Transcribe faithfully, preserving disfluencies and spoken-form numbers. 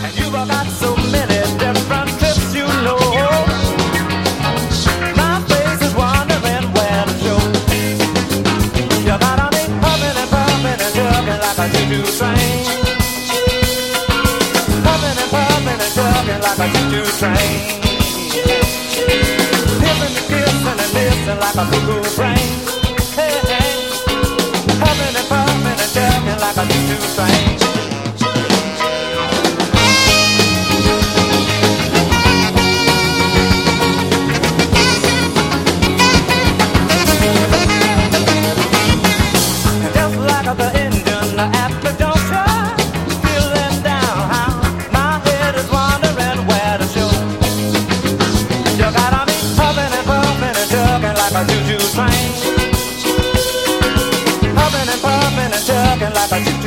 And you've got so many different trips, you know. My face is wondering where to show. You gotta be pumping and pumping and jugging like a choo-choo train. Pumping and pumping and jugging like a choo-choo train. Kissing and kissing and listen like a cuckoo brain. Hey, hey. Pumping and pumping and jugging like a choo-choo train. The engine at the junction, feeling down how my head is wondering where to show. You gotta be pumping and pumping and jugging like a choo-choo train. Pumping and pumping and jugging like a choo-choo train.